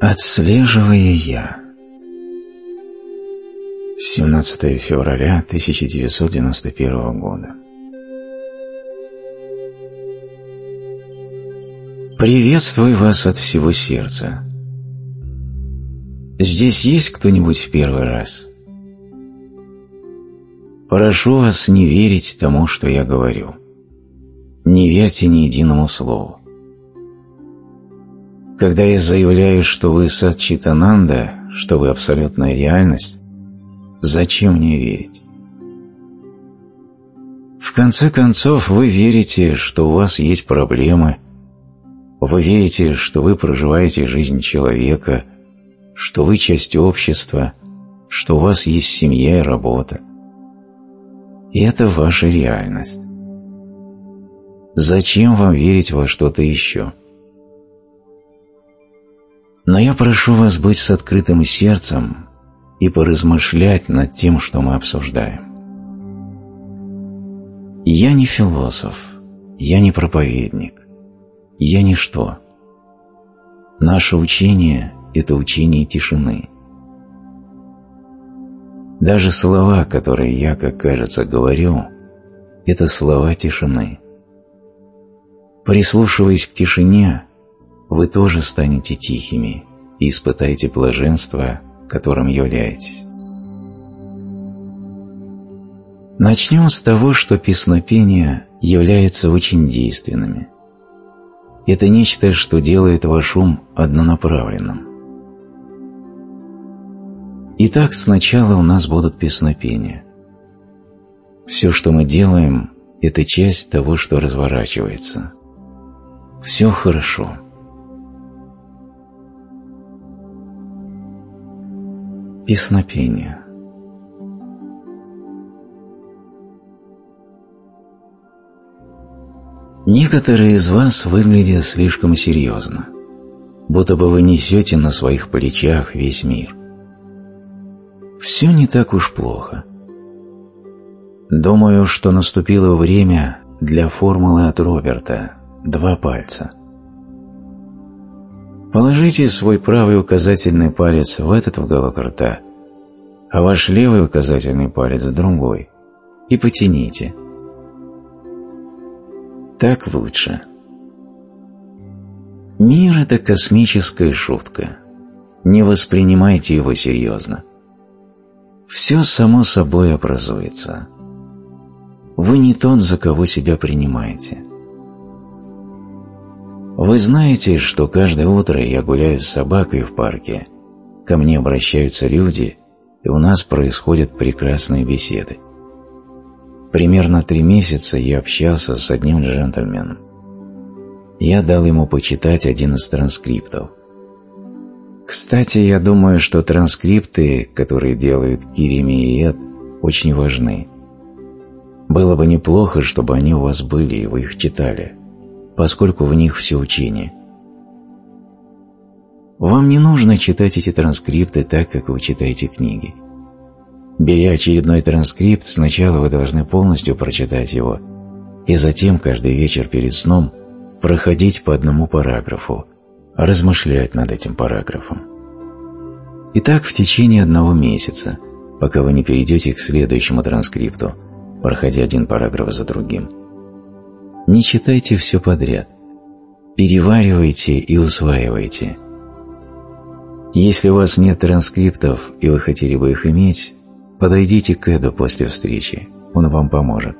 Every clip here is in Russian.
Отслеживая я. 17 февраля 1991 года. Приветствую вас от всего сердца. Здесь есть кто-нибудь в первый раз? Прошу вас не верить тому, что я говорю. Не верьте ни единому слову. Когда я заявляю, что вы Сатчитананда, что вы абсолютная реальность, зачем мне верить? В конце концов, вы верите, что у вас есть проблемы, вы верите, что вы проживаете жизнь человека, что вы часть общества, что у вас есть семья и работа. И это ваша реальность. Зачем вам верить во что-то еще? Но я прошу вас быть с открытым сердцем и поразмышлять над тем, что мы обсуждаем. Я не философ, я не проповедник, я ничто. Наше учение – это учение тишины. Даже слова, которые я, как кажется, говорю, это слова тишины. Прислушиваясь к тишине, вы тоже станете тихими и испытаете блаженство, которым являетесь. Начнем с того, что песнопения являются очень действенными. Это нечто, что делает ваш ум однонаправленным. Итак, сначала у нас будут песнопения. Все, что мы делаем, это часть того, что разворачивается. Все хорошо. Песнопение. Некоторые из вас выглядят слишком серьезно, будто бы вы несете на своих плечах весь мир. Все не так уж плохо. Думаю, что наступило время для формулы от Роберта «2 пальца». Положите свой правый указательный палец в этот уголок рта, а ваш левый указательный палец в другой, и потяните. Так лучше. Мир – это космическая шутка. Не воспринимайте его серьезно. Все само собой образуется. Вы не тот, за кого себя принимаете. Вы знаете, что каждое утро я гуляю с собакой в парке, ко мне обращаются люди, и у нас происходят прекрасные беседы. Примерно 3 месяца я общался с одним джентльменом. Я дал ему почитать один из транскриптов. Кстати, я думаю, что транскрипты, которые делают Кирими и Эд, очень важны. Было бы неплохо, чтобы они у вас были и вы их читали, поскольку в них все учение. Вам не нужно читать эти транскрипты так, как вы читаете книги. Беря очередной транскрипт, сначала вы должны полностью прочитать его, и затем каждый вечер перед сном проходить по одному параграфу, размышлять над этим параграфом. И так в течение 1 месяца, пока вы не перейдете к следующему транскрипту, проходя один параграф за другим. Не читайте все подряд. Переваривайте и усваивайте. Если у вас нет транскриптов и вы хотели бы их иметь, подойдите к Эду после встречи, он вам поможет.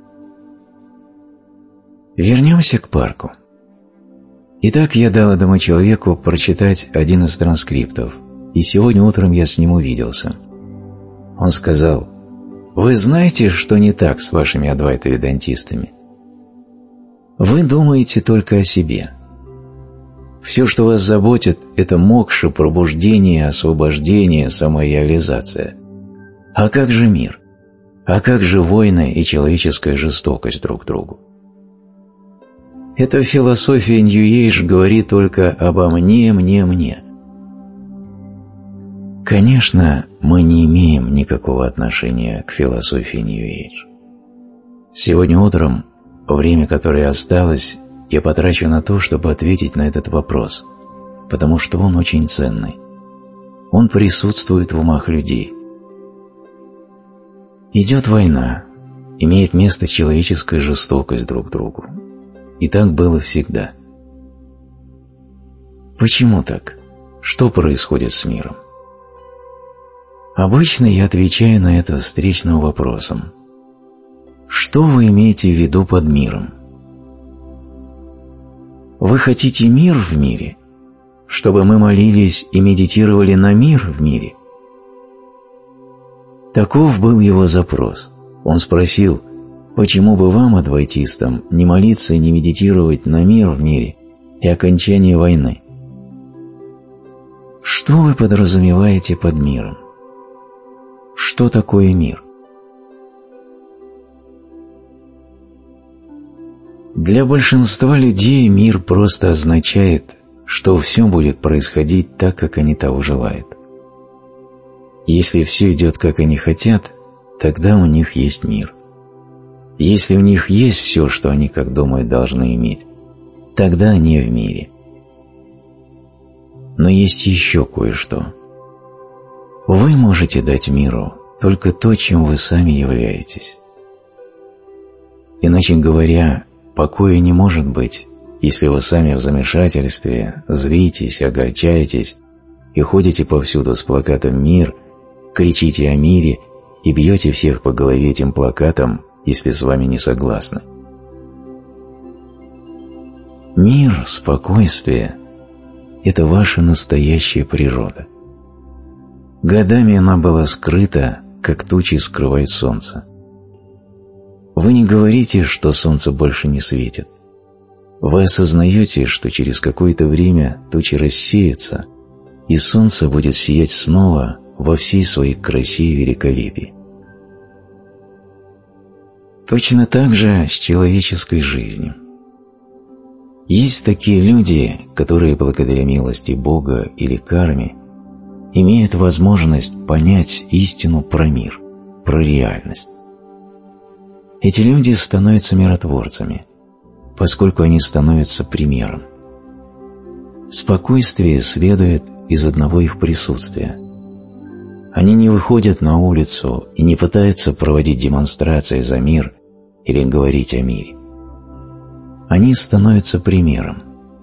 Вернемся к парку. Итак, я дал этому человеку прочитать один из транскриптов, и сегодня утром я с ним увиделся. Он сказал: «Вы знаете, что не так с вашими адвайта-ведантистами? Вы думаете только о себе. Все, что вас заботит, это мокша, пробуждение, освобождение, самореализация. А как же мир? А как же войны и человеческая жестокость друг к другу? Эта философия New Age говорит только обо мне, мне, мне. Конечно, мы не имеем никакого отношения к философии New Age. Сегодня утром, время, которое осталось, я потрачу на то, чтобы ответить на этот вопрос. потому что он очень ценный. Он присутствует в умах людей. Идет война, имеет место человеческая жестокость друг к другу. И так было всегда. Почему так? Что происходит с миром? Обычно я отвечаю на это встречным вопросом. Что вы имеете в виду под миром? Вы хотите мир в мире? Чтобы мы молились и медитировали на мир в мире? Таков был его запрос. Он спросил, почему бы вам, адвайтистам, не молиться и не медитировать на мир в мире и окончание войны? Что вы подразумеваете под миром? Что такое мир? Для большинства людей мир просто означает, что все будет происходить так, как они того желают. Если все идет, как они хотят, тогда у них есть мир. Если у них есть все, что они, как думают, должны иметь, тогда они в мире. Но есть еще кое-что. Вы можете дать миру только то, чем вы сами являетесь. Иначе говоря, покоя не может быть, если вы сами в замешательстве, злитесь, огорчаетесь и ходите повсюду с плакатом «Мир», кричите о мире и бьете всех по голове этим плакатом, если с вами не согласны. Мир, спокойствие – это ваша настоящая природа. Годами она была скрыта, как тучи скрывают солнце. Вы не говорите, что солнце больше не светит. Вы осознаете, что через какое-то время тучи рассеются, и солнце будет сиять снова во всей своей красе и великолепии. Точно так же с человеческой жизнью. Есть такие люди, которые благодаря милости Бога или карме имеют возможность понять истину про мир, про реальность. Эти люди становятся миротворцами, поскольку они становятся примером. Спокойствие следует из одного их присутствия. Они не выходят на улицу и не пытаются проводить демонстрации за мир или говорить о мире. Они становятся примером.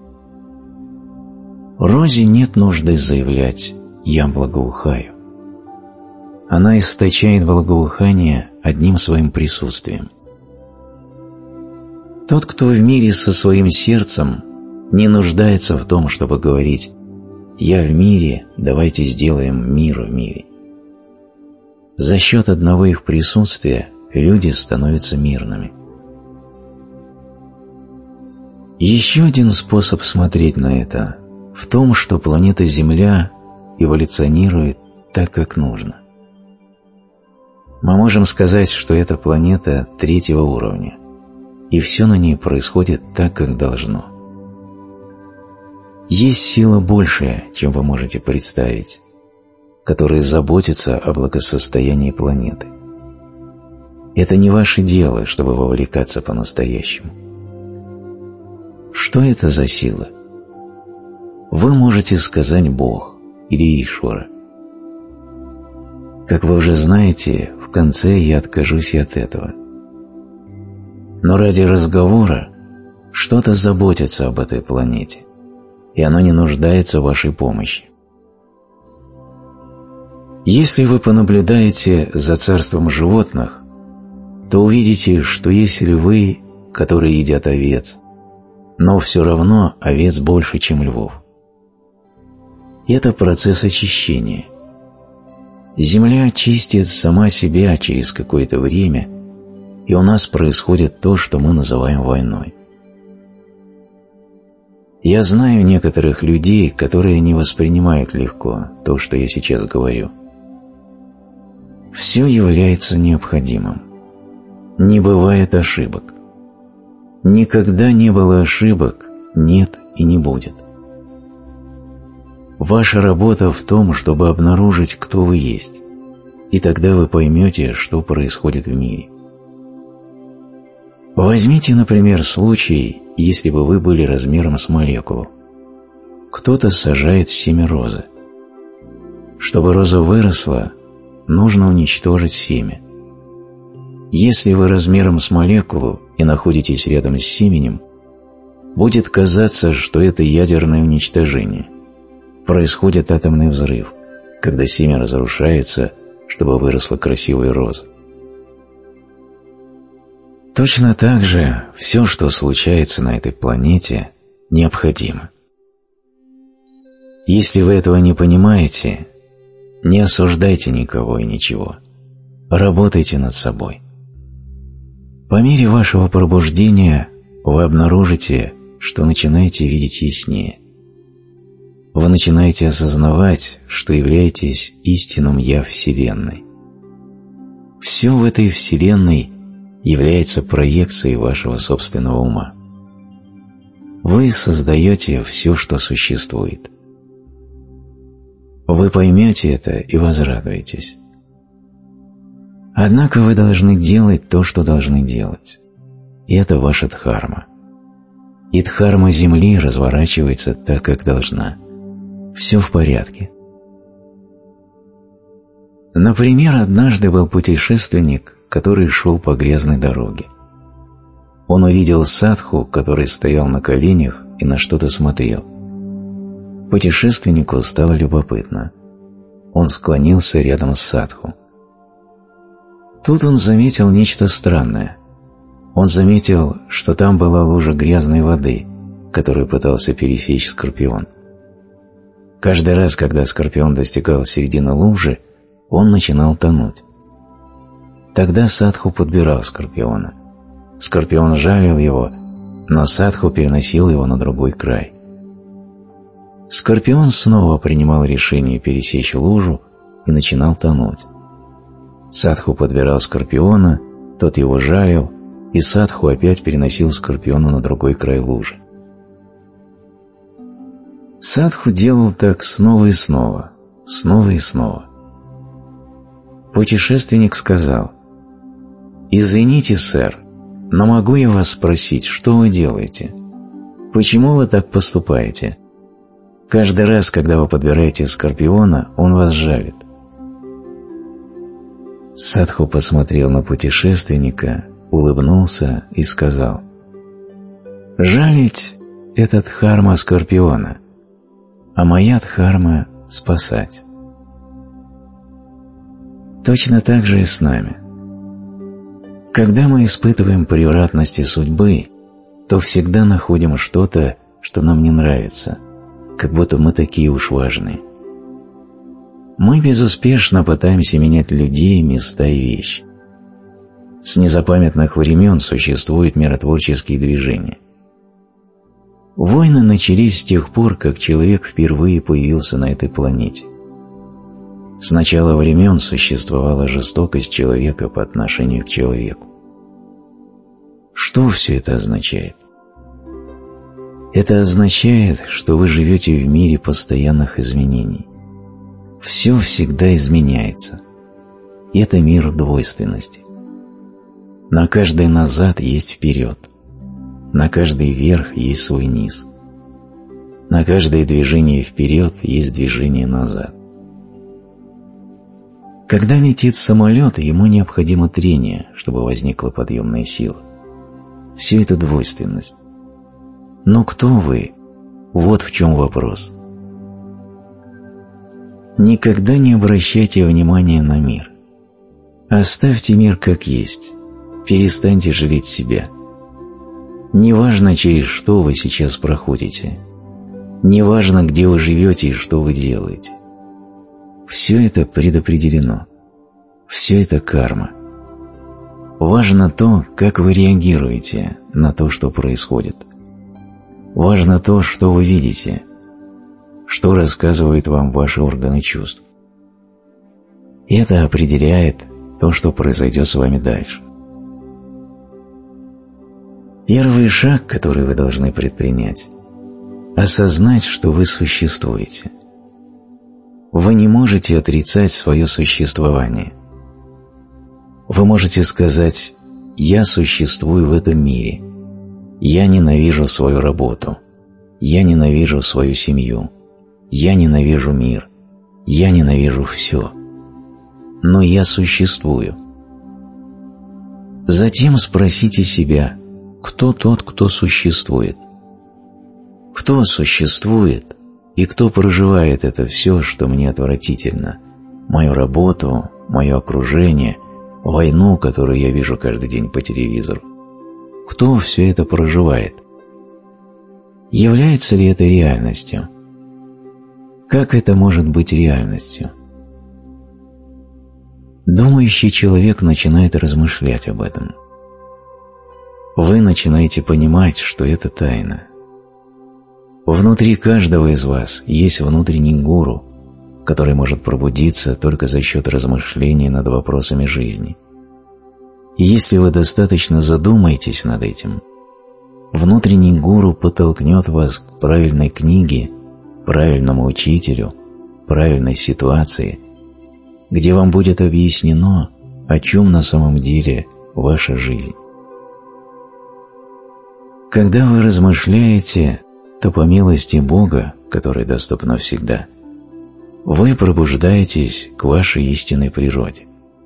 Розе нет нужды заявлять «я благоухаю». Она источает благоухание одним своим присутствием. Тот, кто в мире со своим сердцем, не нуждается в том, чтобы говорить «я в мире, давайте сделаем мир в мире». За счет одного их присутствия люди становятся мирными. Еще один способ смотреть на это в том, что планета Земля эволюционирует так, как нужно. Мы можем сказать, что эта планета третьего уровня, и все на ней происходит так, как должно. Есть сила большая, чем вы можете представить, которая заботится о благосостоянии планеты. Это не ваше дело, чтобы вовлекаться по-настоящему. Что это за сила? Вы можете сказать Бог или Ишвара. Как вы уже знаете, в конце я откажусь и от этого. Но ради разговора что-то заботится об этой планете, и оно не нуждается в вашей помощи. Если вы понаблюдаете за царством животных, то увидите, что есть львы, которые едят овец, но все равно овец больше, чем львов. Это процесс очищения. Земля очистит сама себя через какое-то время, и у нас происходит то, что мы называем войной. Я знаю некоторых людей, которые не воспринимают легко то, что я сейчас говорю. Все является необходимым. Не бывает ошибок. Никогда не было ошибок, нет и не будет. Ваша работа в том, чтобы обнаружить, кто вы есть, и тогда вы поймете, что происходит в мире. Возьмите, например, случай, если бы вы были размером с молекулу. Кто-то сажает семя розы. Чтобы роза выросла, нужно уничтожить семя. Если вы размером с молекулу и находитесь рядом с семенем, будет казаться, что это ядерное уничтожение. Происходит атомный взрыв, когда семя разрушается, чтобы выросла красивая роза. Точно так же все, что случается на этой планете, необходимо. Если вы этого не понимаете, не осуждайте никого и ничего. Работайте над собой. По мере вашего пробуждения вы обнаружите, что начинаете видеть яснее. Вы начинаете осознавать, что являетесь истинным «Я» Вселенной. Все в этой Вселенной является проекцией вашего собственного ума. Вы создаете все, что существует. Вы поймете это и возрадуетесь. Однако вы должны делать то, что должны делать. И это ваша дхарма. И дхарма Земли разворачивается так, как должна. Все в порядке. Например, однажды был путешественник, который шел по грязной дороге. Он увидел садху, который стоял на коленях и на что-то смотрел. Путешественнику стало любопытно. Он склонился рядом с садху. Тут он заметил нечто странное. Он заметил, что там была лужа грязной воды, которую пытался пересечь скорпион. Каждый раз, когда скорпион достигал середины лужи, он начинал тонуть. Тогда садху подбирал скорпиона. Скорпион жалил его, но садху переносил его на другой край. Скорпион снова принимал решение пересечь лужу и начинал тонуть. Садху подбирал скорпиона, тот его жалил, и садху опять переносил скорпиона на другой край лужи. Садху делал так снова и снова, снова и снова. Путешественник сказал: «Извините, сэр, но могу я вас спросить, что вы делаете? Почему вы так поступаете? Каждый раз, когда вы подбираете скорпиона, он вас жалит». Садху посмотрел на путешественника, улыбнулся и сказал: «Жалить – это дхарма скорпиона, а моя дхарма – спасать». Точно так же и с нами. Когда мы испытываем превратности судьбы, то всегда находим что-то, что нам не нравится, как будто мы такие уж важные. Мы безуспешно пытаемся менять людей, места и вещи. С незапамятных времен существуют миротворческие движения. Войны начались с тех пор, как человек впервые появился на этой планете. С начала времен существовала жестокость человека по отношению к человеку. Что все это означает? Это означает, что вы живете в мире постоянных изменений. Все всегда изменяется. И это мир двойственности. На каждый назад есть вперед. На каждый верх есть свой низ. На каждое движение вперед есть движение назад. Когда летит самолет, ему необходимо трение, чтобы возникла подъемная сила. Все это двойственность. Но кто вы? Вот в чем вопрос. Никогда не обращайте внимания на мир. Оставьте мир как есть. Перестаньте жалеть себя. Неважно, через что вы сейчас проходите. Неважно, где вы живете и что вы делаете. Все это предопределено. Все это карма. Важно то, как вы реагируете на то, что происходит. Важно то, что вы видите, что рассказывают вам ваши органы чувств. Это определяет то, что произойдет с вами дальше. Первый шаг, который вы должны предпринять – осознать, что вы существуете. Вы не можете отрицать свое существование. Вы можете сказать: «Я существую в этом мире. Я ненавижу свою работу. я ненавижу свою семью, я ненавижу мир, я ненавижу все. Но я существую. Затем спросите себя, кто тот, кто существует? Кто существует и кто проживает это все, что мне отвратительно? Мою работу, мое окружение, войну, которую я вижу каждый день по телевизору. Кто все это проживает? Является ли это реальностью? Как это может быть реальностью? Думающий человек начинает размышлять об этом. Вы начинаете понимать, что это тайна. Внутри каждого из вас есть внутренний гуру, который может пробудиться только за счет размышления над вопросами жизни. И если вы достаточно задумаетесь над этим, внутренний гуру подтолкнет вас к правильной книге, правильному учителю, правильной ситуации, где вам будет объяснено, о чем на самом деле ваша жизнь. Когда вы размышляете, то по милости Бога, которая доступна всегда, вы пробуждаетесь к вашей истинной природе.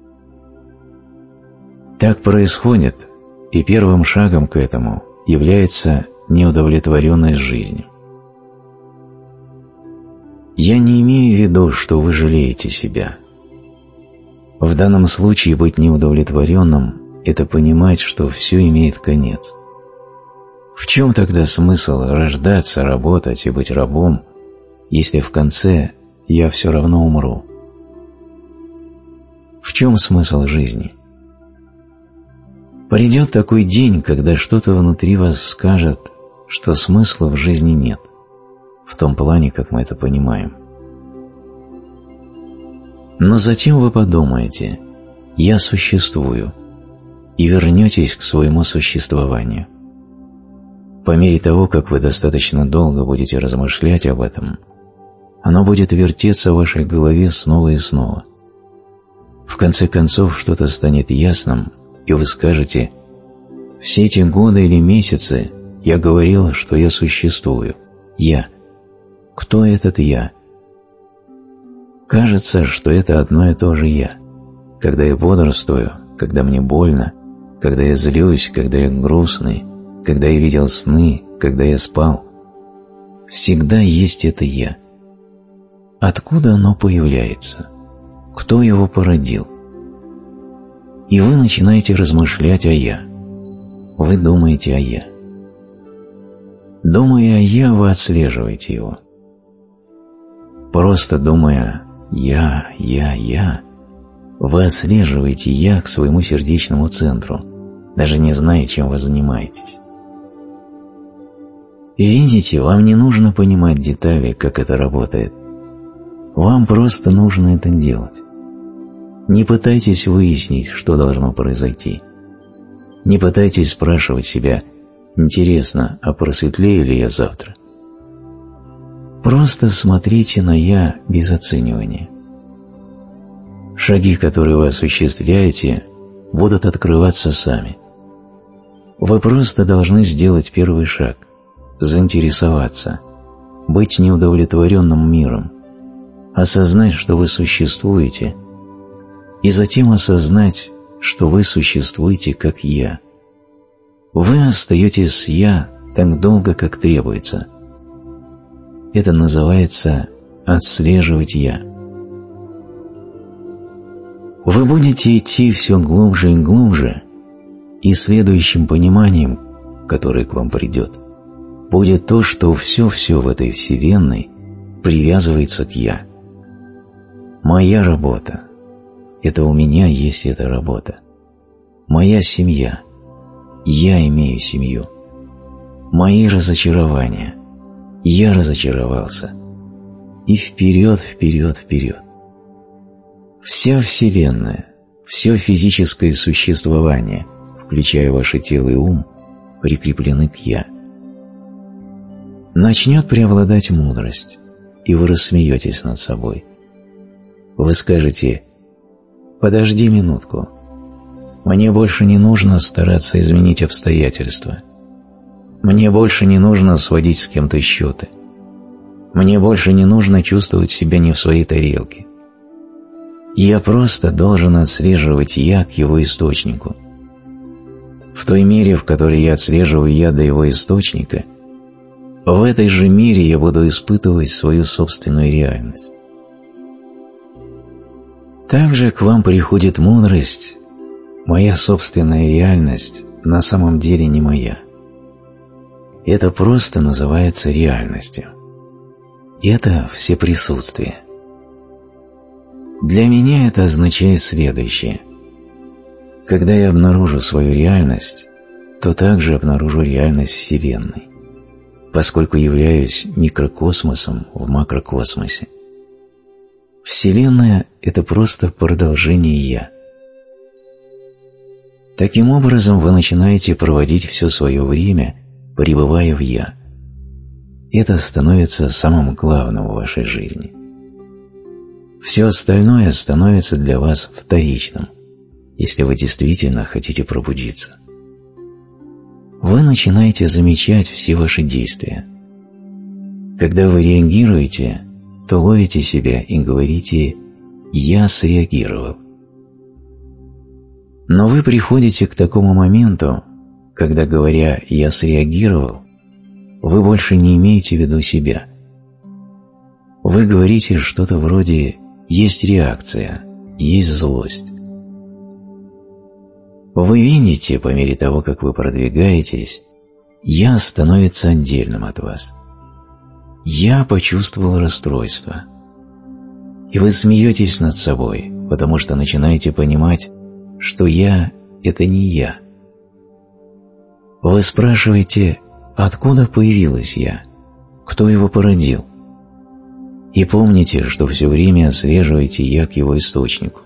Так происходит, и первым шагом к этому является неудовлетворенность жизнью. Я не имею в виду, что вы жалеете себя. В данном случае быть неудовлетворенным – это понимать, что все имеет конец. В чем тогда смысл рождаться, работать и быть рабом, если в конце я все равно умру? В чем смысл жизни? Придет такой день, когда что-то внутри вас скажет, что смысла в жизни нет, в том плане, как мы это понимаем. Но затем вы подумаете «я существую» и вернетесь к своему существованию. По мере того, как вы достаточно долго будете размышлять об этом, оно будет вертеться в вашей голове снова и снова. В конце концов, что-то станет ясным, и вы скажете «все эти годы или месяцы я говорил, что я существую, я. Кто этот я?» Кажется, что это одно и то же я. Когда я бодрствую, когда мне больно, когда я злюсь, когда я грустный, когда я видел сны, когда я спал. Всегда есть это я. Откуда оно появляется? Кто его породил? И вы начинаете размышлять о «я». Вы думаете о «я». Думая о «я», вы отслеживаете его. Просто думая «я», вы отслеживаете «я» к своему сердечному центру, даже не зная, чем вы занимаетесь. И видите, вам не нужно понимать детали, как это работает. Вам просто нужно это делать. Не пытайтесь выяснить, что должно произойти. Не пытайтесь спрашивать себя «интересно, а просветлею ли я завтра?» Просто смотрите на «я» без оценивания. Шаги, которые вы осуществляете, будут открываться сами. Вы просто должны сделать первый шаг, заинтересоваться, быть неудовлетворенным миром, осознать, что вы существуете, и затем осознать, что вы существуете как «я». Вы остаетесь с «я» так долго, как требуется. Это называется «отслеживать «я». Вы будете идти все глубже и глубже, и следующим пониманием, которое к вам придет, будет то, что все в этой вселенной привязывается к «я». Моя работа – это у меня есть эта работа. Моя семья – я имею семью. Мои разочарования – я разочаровался. И вперед. Вся Вселенная, все физическое существование, включая ваше тело и ум, прикреплены к «я». Начнет преобладать мудрость, и вы рассмеетесь над собой. Вы скажете «подожди минутку, мне больше не нужно стараться изменить обстоятельства. Мне больше не нужно сводить с кем-то счеты. Мне больше не нужно чувствовать себя не в своей тарелке. Я просто должен отслеживать я к его источнику. В той мере, в которой я отслеживаю я до его источника, в этой же мере я буду испытывать свою собственную реальность. Также к вам приходит мудрость. Моя собственная реальность на самом деле не моя. Это просто называется реальностью. Это всеприсутствие. Для меня это означает следующее. Когда я обнаружу свою реальность, то также обнаружу реальность Вселенной, поскольку являюсь микрокосмосом в макрокосмосе. Вселенная – это просто продолжение «я». Таким образом, вы начинаете проводить все свое время, пребывая в «я». Это становится самым главным в вашей жизни. Все остальное становится для вас вторичным, если вы действительно хотите пробудиться. Вы начинаете замечать все ваши действия. Когда вы реагируете, то ловите себя и говорите «я среагировал». Но вы приходите к такому моменту, когда, говоря «я среагировал», вы больше не имеете в виду себя. Вы говорите что-то вроде «есть реакция, есть злость». Вы видите, по мере того, как вы продвигаетесь, «я» становится отдельным от вас. «Я» почувствовал расстройство. И вы смеетесь над собой, потому что начинаете понимать, что «я» – это не «я». Вы спрашиваете, откуда появилось «я», кто его породил? И помните, что все время отслеживаете «я» к его источнику.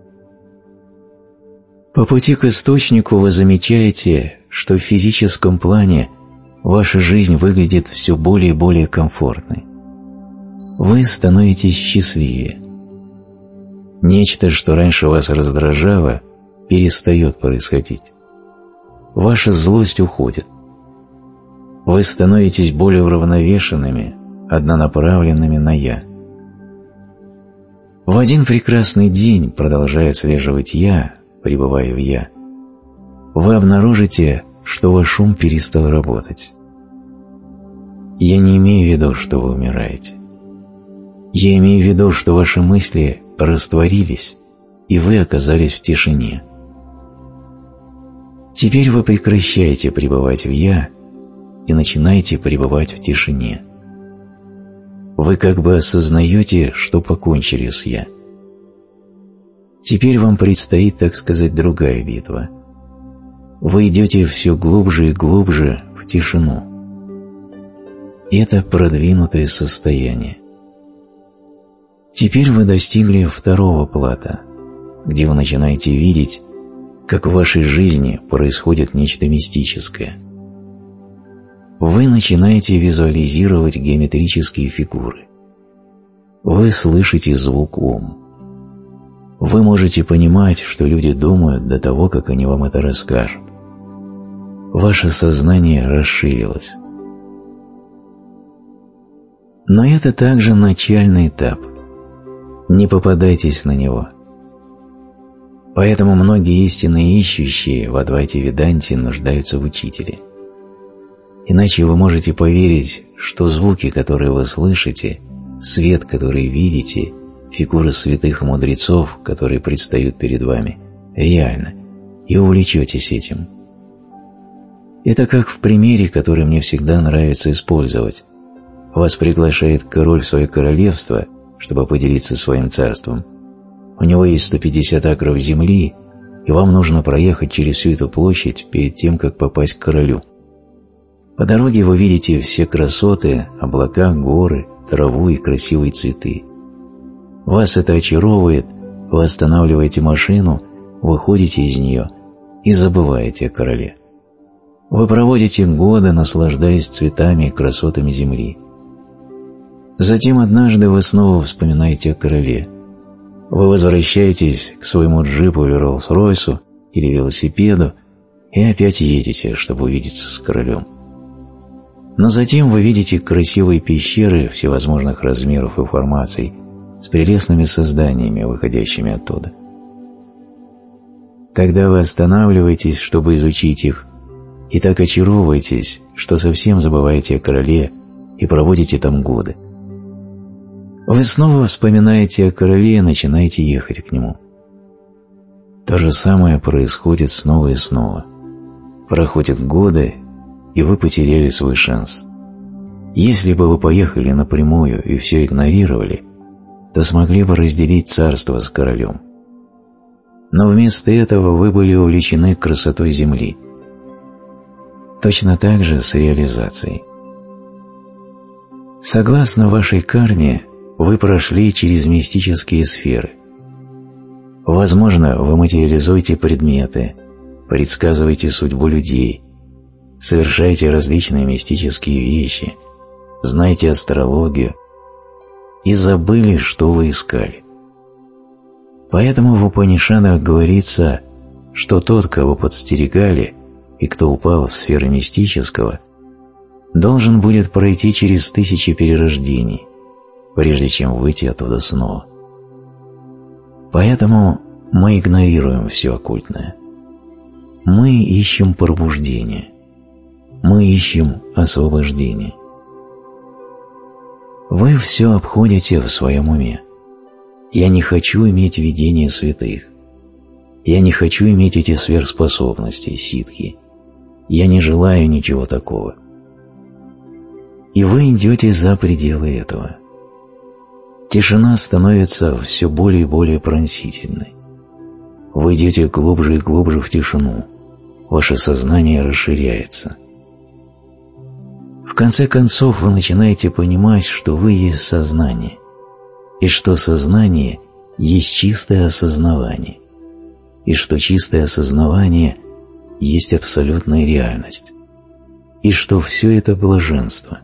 По пути к источнику вы замечаете, что в физическом плане ваша жизнь выглядит все более и более комфортной. Вы становитесь счастливее. Нечто, что раньше вас раздражало, перестает происходить. Ваша злость уходит. Вы становитесь более уравновешенными, однонаправленными на «я». В один прекрасный день, продолжая отслеживать «я», пребывая в «я», вы обнаружите, что ваш ум перестал работать. Я не имею в виду, что вы умираете. Я имею в виду, что ваши мысли растворились, и вы оказались в тишине. Теперь вы прекращаете пребывать в «я» и начинаете пребывать в тишине. Вы как бы осознаете, что покончили с «я». Теперь вам предстоит, так сказать, другая битва. Вы идете все глубже и глубже в тишину. Это продвинутое состояние. Теперь вы достигли второго плато, где вы начинаете видеть, как в вашей жизни происходит нечто мистическое. Вы начинаете визуализировать геометрические фигуры. Вы слышите звук «ом». Вы можете понимать, что люди думают до того, как они вам это расскажут. Ваше сознание расширилось. Но это также начальный этап. Не попадайтесь на него. Поэтому многие истинные ищущие в Адвайте-Веданте нуждаются в учителе. Иначе вы можете поверить, что звуки, которые вы слышите, свет, который видите, фигуры святых и мудрецов, которые предстают перед вами, реально, и увлечетесь этим. Это как в примере, который мне всегда нравится использовать. Вас приглашает король в свое королевство, чтобы поделиться своим царством. У него есть 150 акров земли, и вам нужно проехать через всю эту площадь перед тем, как попасть к королю. По дороге вы видите все красоты, облака, горы, траву и красивые цветы. Вас это очаровывает, вы останавливаете машину, выходите из нее и забываете о короле. Вы проводите годы, наслаждаясь цветами и красотами земли. Затем однажды вы снова вспоминаете о короле. Вы возвращаетесь к своему джипу или Роллс-Ройсу или велосипеду и опять едете, чтобы увидеться с королем. Но затем вы видите красивые пещеры всевозможных размеров и формаций с прелестными созданиями, выходящими оттуда. Тогда вы останавливаетесь, чтобы изучить их, и так очаровываетесь, что совсем забываете о короле и проводите там годы. Вы снова вспоминаете о короле и начинаете ехать к нему. То же самое происходит снова и снова. Проходят годы, и вы потеряли свой шанс. Если бы вы поехали напрямую и все игнорировали, то смогли бы разделить царство с королем. Но вместо этого вы были увлечены красотой земли. Точно так же с реализацией. Согласно вашей карме, вы прошли через мистические сферы. Возможно, вы материализуете предметы, предсказываете судьбу людей, совершаете различные мистические вещи, знаете астрологию и забыли, что вы искали. Поэтому в Упанишадах говорится, что тот, кого подстерегали и кто упал в сферу мистического, должен будет пройти через 1000 перерождений, прежде чем выйти оттуда снова. Поэтому мы игнорируем все оккультное. Мы ищем пробуждение. Мы ищем освобождение. Вы все обходите в своем уме. Я не хочу иметь видение святых. Я не хочу иметь эти сверхспособности, ситхи. Я не желаю ничего такого. И вы идете за пределы этого. Тишина становится все более и более пронзительной. Вы идете глубже и глубже в тишину. Ваше сознание расширяется. В конце концов вы начинаете понимать, что вы есть сознание, и что сознание есть чистое осознавание, и что чистое осознавание есть абсолютная реальность, и что все это блаженство.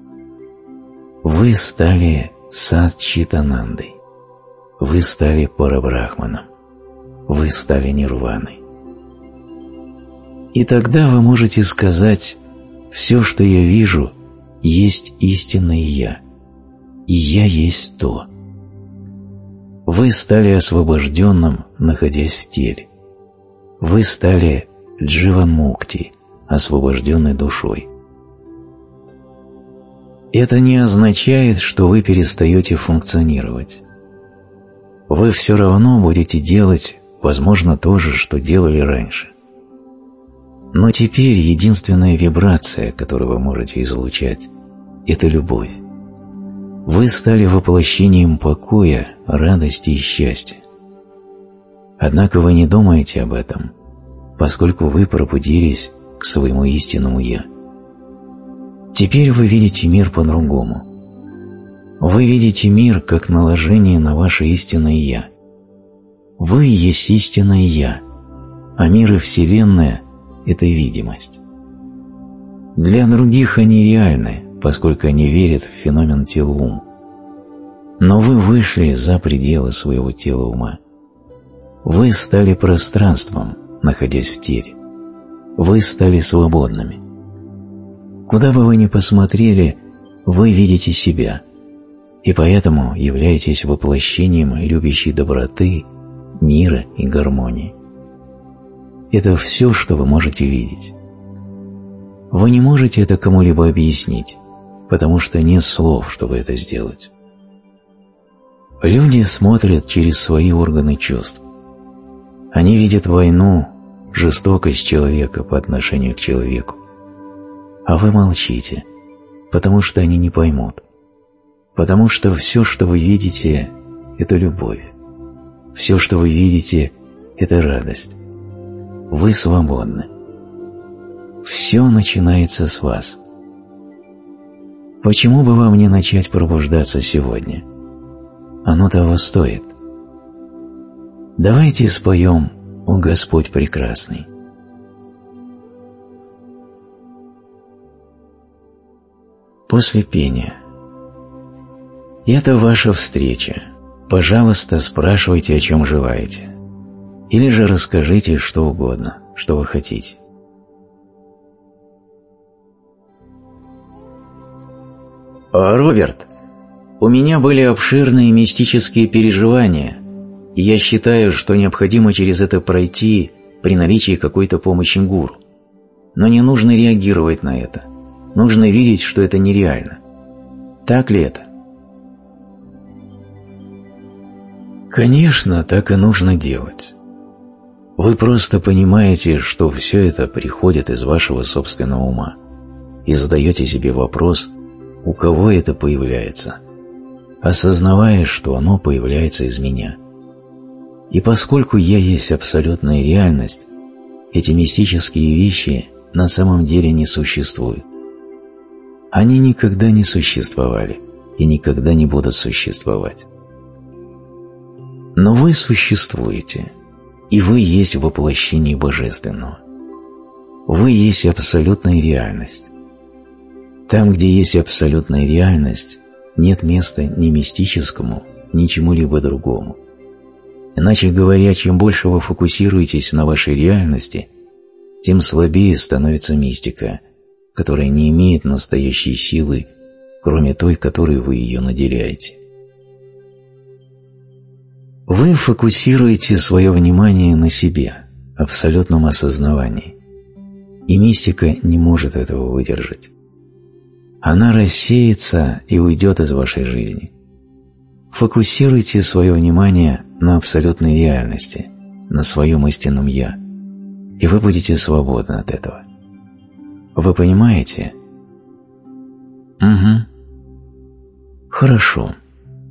Вы стали Сат-Чит-Анандой, вы стали Парабрахманом, вы стали Нирваной. И тогда вы можете сказать: «Все, что я вижу, есть истинное Я, и Я есть то». Вы стали освобожденным, находясь в теле. Вы стали Дживан-Мукти, освобожденной душой. Это не означает, что вы перестаете функционировать. Вы все равно будете делать, возможно, то же, что делали раньше. Но теперь единственная вибрация, которую вы можете излучать, это любовь. Вы стали воплощением покоя, радости и счастья. Однако вы не думаете об этом, поскольку вы пробудились к своему истинному «Я». Теперь вы видите мир по-другому. Вы видите мир как наложение на ваше истинное «Я». Вы есть истинное «Я», а мир и Вселенная – это видимость. Для других они реальны, поскольку они верят в феномен тела-ум. Но вы вышли за пределы своего тела-ума. Вы стали пространством, находясь в теле. Вы стали свободными. Куда бы вы ни посмотрели, вы видите себя, и поэтому являетесь воплощением любящей доброты, мира и гармонии. Это все, что вы можете видеть. Вы не можете это кому-либо объяснить, потому что нет слов, чтобы это сделать. Люди смотрят через свои органы чувств. Они видят войну, жестокость человека по отношению к человеку. А вы молчите, потому что они не поймут. Потому что все, что вы видите, это любовь. Все, что вы видите, это радость. Вы свободны. Все начинается с вас. Почему бы вам не начать пробуждаться сегодня? Оно того стоит. Давайте споем «О Господь прекрасный». После пения. Это ваша встреча. Пожалуйста, спрашивайте, о чем желаете. Или же расскажите что угодно, что вы хотите. Роберт, у меня были обширные мистические переживания, и я считаю, что необходимо через это пройти при наличии какой-то помощи гуру. Но не нужно реагировать на это. Нужно видеть, что это нереально. Так ли это? Конечно, так и нужно делать. Вы просто понимаете, что все это приходит из вашего собственного ума, и задаете себе вопрос, у кого это появляется, осознавая, что оно появляется из меня. И поскольку я есть абсолютная реальность, эти мистические вещи на самом деле не существуют. Они никогда не существовали и никогда не будут существовать. Но вы существуете, и вы есть воплощение Божественного. Вы есть абсолютная реальность. Там, где есть абсолютная реальность, нет места ни мистическому, ни чему-либо другому. Иначе говоря, чем больше вы фокусируетесь на вашей реальности, тем слабее становится мистика, которая не имеет настоящей силы, кроме той, которой вы ее наделяете. Вы фокусируете свое внимание на себе, абсолютном осознавании, и мистика не может этого выдержать. Она рассеется и уйдет из вашей жизни. Фокусируйте свое внимание на абсолютной реальности, на своем истинном «Я», и вы будете свободны от этого. Вы понимаете? Угу. Хорошо.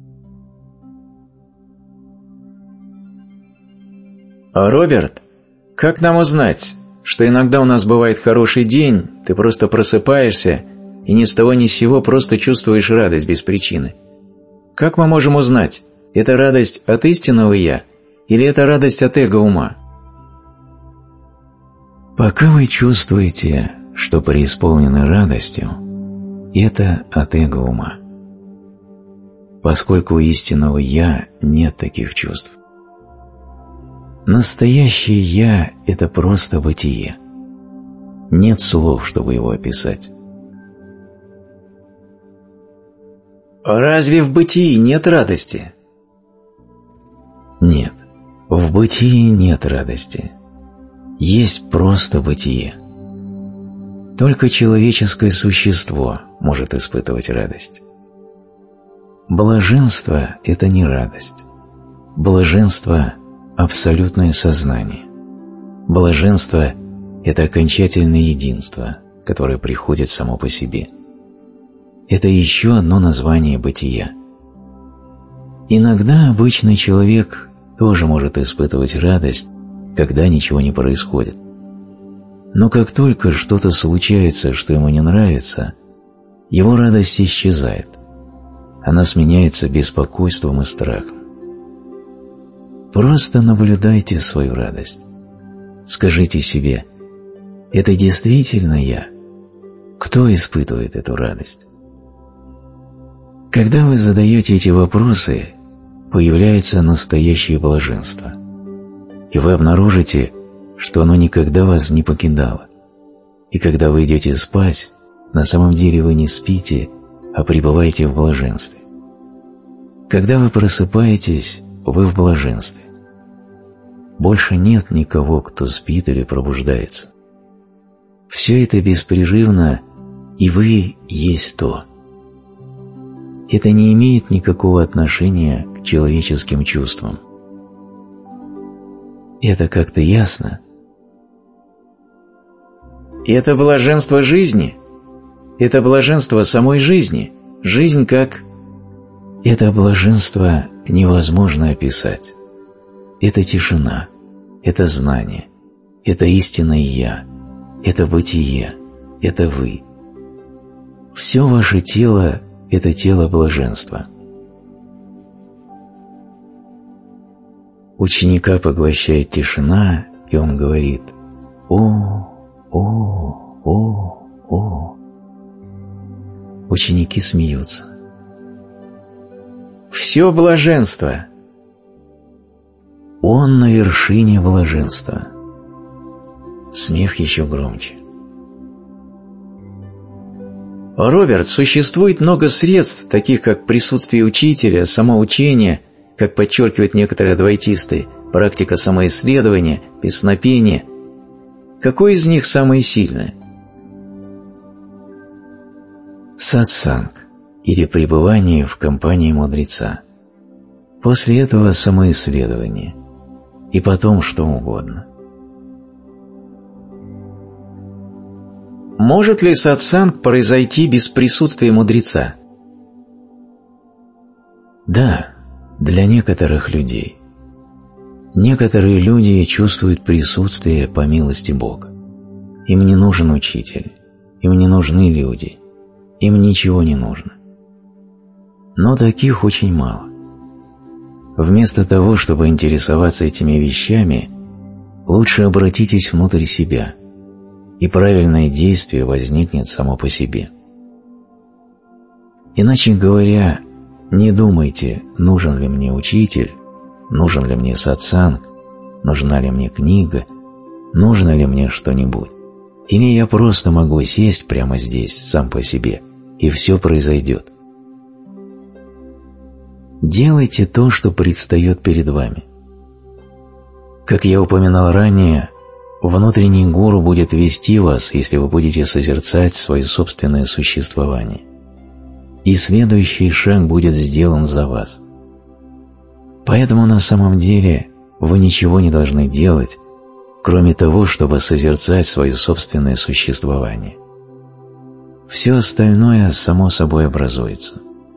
Роберт, как нам узнать, что иногда у нас бывает хороший день, ты просто просыпаешься и ни с того ни с сего просто чувствуешь радость без причины? Как мы можем узнать, это радость от истинного «Я» или это радость от эго-ума? Пока вы чувствуете, что преисполнены радостью, это от эго-ума. Поскольку у истинного «Я» нет таких чувств. Настоящее «Я» – это просто бытие. Нет слов, чтобы его описать. Разве в бытии нет радости? Нет, в бытии нет радости. Есть просто бытие. Только человеческое существо может испытывать радость. Блаженство – это не радость. Блаженство – абсолютное сознание. Блаженство – это окончательное единство, которое приходит само по себе. Это еще одно название бытия. Иногда обычный человек тоже может испытывать радость, когда ничего не происходит. Но как только что-то случается, что ему не нравится, его радость исчезает. Она сменяется беспокойством и страхом. Просто наблюдайте свою радость. Скажите себе, это действительно я? Кто испытывает эту радость? Когда вы задаете эти вопросы, появляется настоящее блаженство, и вы обнаружите, что оно никогда вас не покидало. И когда вы идете спать, на самом деле вы не спите, а пребываете в блаженстве. Когда вы просыпаетесь, вы в блаженстве. Больше нет никого, кто спит или пробуждается. Все это беспрерывно, и вы есть то. Это не имеет никакого отношения к человеческим чувствам. Это как-то ясно? Это блаженство жизни. Это блаженство самой жизни. Жизнь как... Это блаженство невозможно описать. Это тишина, это знание, это истинное «Я», это бытие, это вы. Все ваше тело – это тело блаженства. Ученика поглощает тишина, и он говорит «О, о, о, о». Ученики смеются. Все блаженство. Он на вершине блаженства. Смех еще громче. Роберт, существует много средств, таких как присутствие учителя, самоучение, как подчеркивают некоторые адвайтисты, практика самоисследования, песнопения. Какое из них самое сильное? Сатсанг, или пребывание в компании мудреца. После этого самоисследование, и потом что угодно. Может ли сатсанг произойти без присутствия мудреца? Да, для некоторых людей. Некоторые люди чувствуют присутствие по милости Бога. Им не нужен учитель, им не нужны люди, им ничего не нужно. Но таких очень мало. Вместо того, чтобы интересоваться этими вещами, лучше обратитесь внутрь себя, и правильное действие возникнет само по себе. Иначе говоря, не думайте, нужен ли мне учитель, нужен ли мне сатсанг, нужна ли мне книга, нужно ли мне что-нибудь. Или я просто могу сесть прямо здесь, сам по себе, и все произойдет. Делайте то, что предстает перед вами. Как я упоминал ранее, внутренний гуру будет вести вас, если вы будете созерцать свое собственное существование. И следующий шаг будет сделан за вас. Поэтому на самом деле вы ничего не должны делать, кроме того, чтобы созерцать свое собственное существование. Все остальное само собой образуется.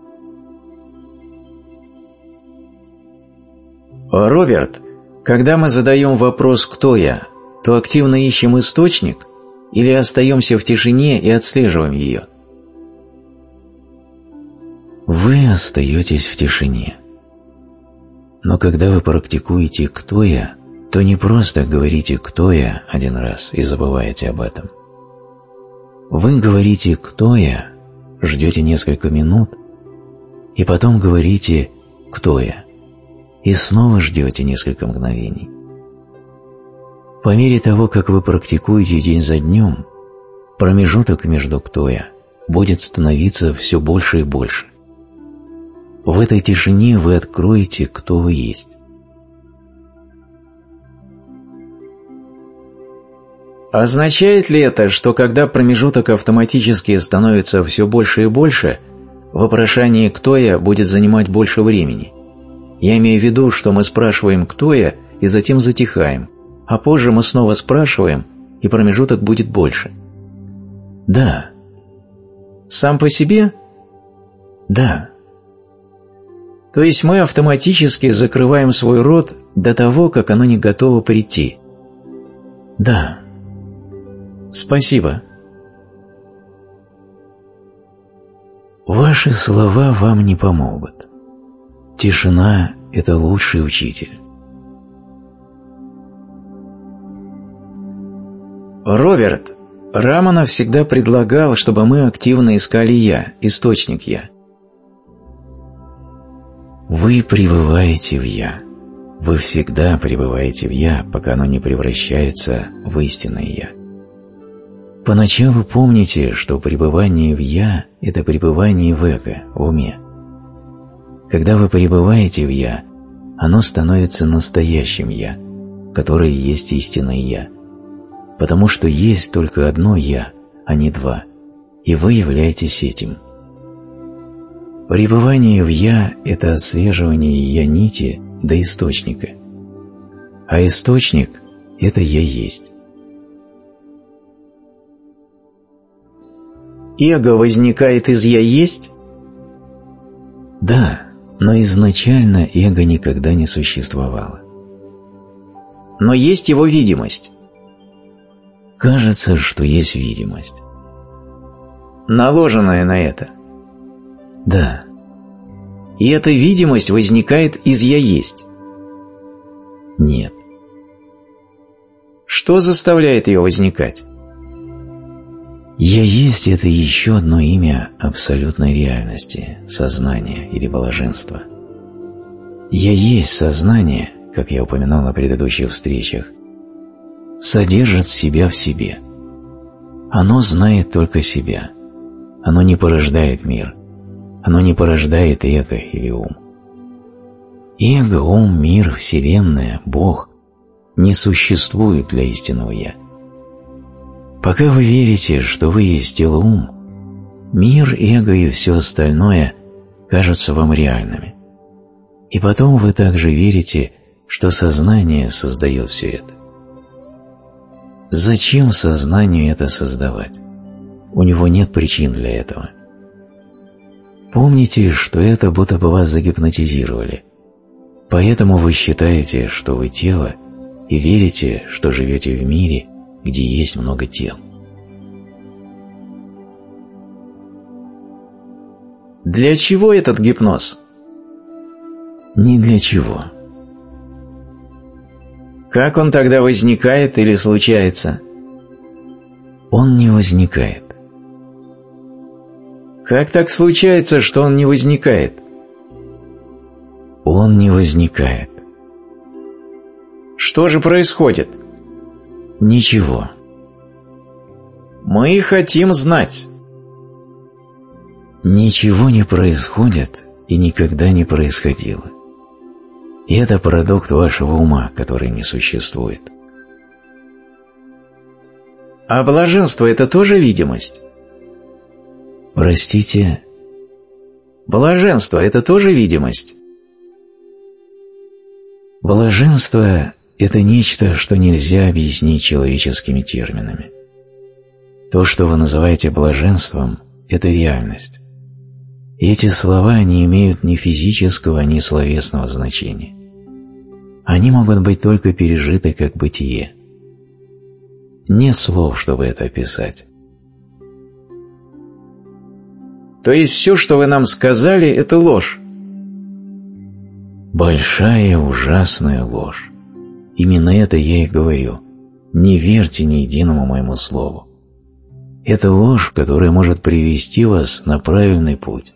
Роберт, когда мы задаем вопрос «Кто я?», то активно ищем источник или остаемся в тишине и отслеживаем ее? Вы остаетесь в тишине. Но когда вы практикуете «Кто я?», то не просто говорите «Кто я?» один раз и забываете об этом. Вы говорите «Кто я?», ждете несколько минут, и потом говорите «Кто я?», и снова ждете несколько мгновений. По мере того, как вы практикуете день за днем, промежуток между «Кто я?» будет становиться все больше и больше. В этой тишине вы откроете, кто вы есть. Означает ли это, что когда промежуток автоматически становится все больше и больше, вопрошание «Кто я?» будет занимать больше времени? Я имею в виду, что мы спрашиваем «Кто я?» и затем затихаем, а позже мы снова спрашиваем, и промежуток будет больше. Да. Сам по себе? Да. То есть мы автоматически закрываем свой рот до того, как оно не готово прийти? Да. Спасибо. Ваши слова вам не помогут. Тишина – это лучший учитель. Роберт, Рамана всегда предлагал, чтобы мы активно искали «Я», источник «Я». Вы пребываете в «Я». Вы всегда пребываете в «Я», пока оно не превращается в истинное «Я». Поначалу помните, что пребывание в «Я» – это пребывание в эго, в уме. Когда вы пребываете в «Я», оно становится настоящим «Я», которое есть истинное «Я». Потому что есть только одно «Я», а не два, и вы являетесь этим. Пребывание в «Я» – это отслеживание «Я-нити» до источника, а источник – это «Я есть». Эго возникает из «Я есть»? Да, но изначально эго никогда не существовало. Но есть его видимость. Кажется, что есть видимость. Наложенная на это. Да. И эта видимость возникает из «Я есть». Нет. Что заставляет ее возникать? «Я есть» — это еще одно имя абсолютной реальности, сознания или блаженства. «Я есть» сознание, как я упоминал на предыдущих встречах, содержит себя в себе. Оно знает только себя. Оно не порождает мир. Оно не порождает эго или ум. Эго, ум, мир, Вселенная, Бог не существуют для истинного «Я». Пока вы верите, что вы есть тело ум, мир, эго и все остальное кажутся вам реальными. И потом вы также верите, что сознание создает все это. Зачем сознанию это создавать? У него нет причин для этого. Помните, что это будто бы вас загипнотизировали. Поэтому вы считаете, что вы тело, и верите, что живете в мире, где есть много тел. Для чего этот гипноз? Ни для чего. Как он тогда возникает или случается? Он не возникает. Как так случается, что он не возникает? Он не возникает. Что же происходит? Ничего. Мы хотим знать. Ничего не происходит и никогда не происходило. И это продукт вашего ума, который не существует. А блаженство – это тоже видимость? Простите? Блаженство – это тоже видимость? Блаженство – это нечто, что нельзя объяснить человеческими терминами. То, что вы называете блаженством – это реальность. И эти слова не имеют ни физического, ни словесного значения. Они могут быть только пережиты как бытие. Нет слов, чтобы это описать. То есть все, что вы нам сказали, это ложь? Большая, ужасная ложь. Именно это я и говорю. Не верьте ни единому моему слову. Это ложь, которая может привести вас на правильный путь.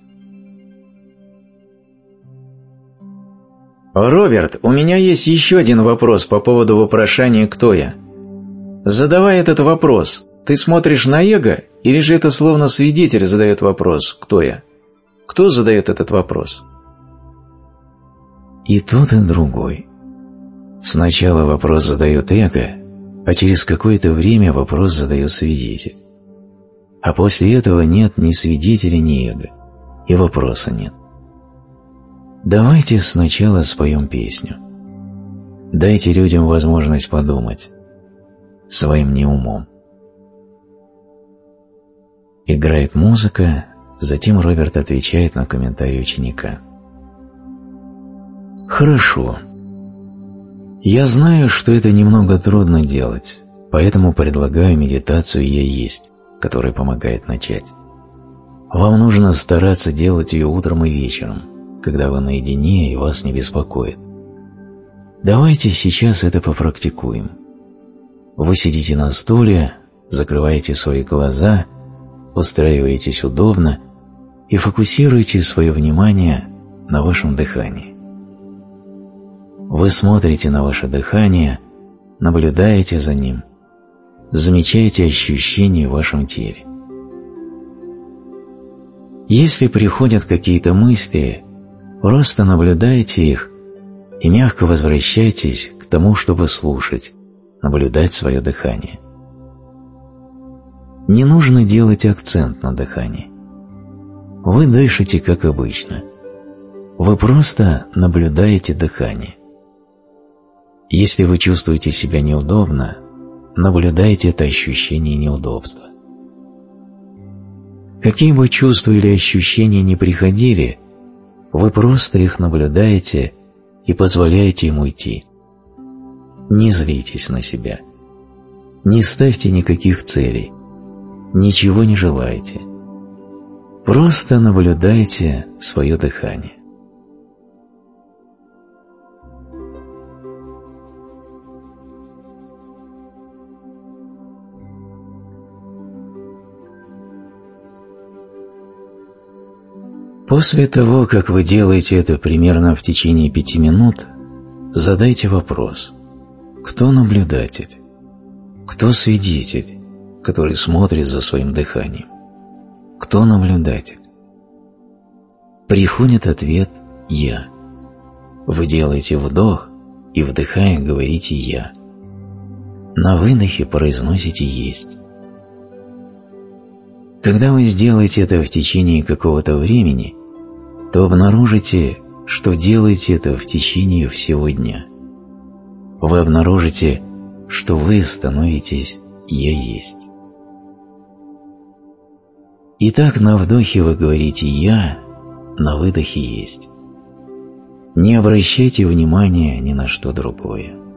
Роберт, у меня есть еще один вопрос по поводу вопрошания «Кто я?». Задавая этот вопрос, ты смотришь на эго, или же это словно свидетель задает вопрос «Кто я?». Кто задает этот вопрос? И тот, и другой. Сначала вопрос задает эго, а через какое-то время вопрос задает свидетель. А после этого нет ни свидетеля, ни эго, и вопроса нет. Давайте сначала споем песню. Дайте людям возможность подумать своим неумом. Играет музыка, затем Роберт отвечает на комментарий ученика. Хорошо. Я знаю, что это немного трудно делать, поэтому предлагаю медитацию «Я есть», которая помогает начать. Вам нужно стараться делать ее утром и вечером, когда вы наедине и вас не беспокоит. Давайте сейчас это попрактикуем. Вы сидите на стуле, закрываете свои глаза, устраиваетесь удобно и фокусируете свое внимание на вашем дыхании. Вы смотрите на ваше дыхание, наблюдаете за ним, замечаете ощущения в вашем теле. Если приходят какие-то мысли, просто наблюдайте их и мягко возвращайтесь к тому, чтобы слушать, наблюдать свое дыхание. Не нужно делать акцент на дыхании. Вы дышите как обычно. Вы просто наблюдаете дыхание. Если вы чувствуете себя неудобно, наблюдайте это ощущение неудобства. Какие бы чувства или ощущения ни приходили, вы просто их наблюдаете и позволяете им уйти. Не злитесь на себя. Не ставьте никаких целей. Ничего не желайте. Просто наблюдайте свое дыхание. После того, как вы делаете это примерно в течение 5 минут, задайте вопрос: кто наблюдатель? Кто свидетель, который смотрит за своим дыханием? Кто наблюдатель? Приходит ответ «Я». Вы делаете вдох и, вдыхая, говорите «Я». На выдохе произносите «Есть». Когда вы сделаете это в течение какого-то времени, то обнаружите, что делаете это в течение всего дня. Вы обнаружите, что вы становитесь «Я есть». Итак, на вдохе вы говорите «Я», на выдохе «Есть». Не обращайте внимания ни на что другое.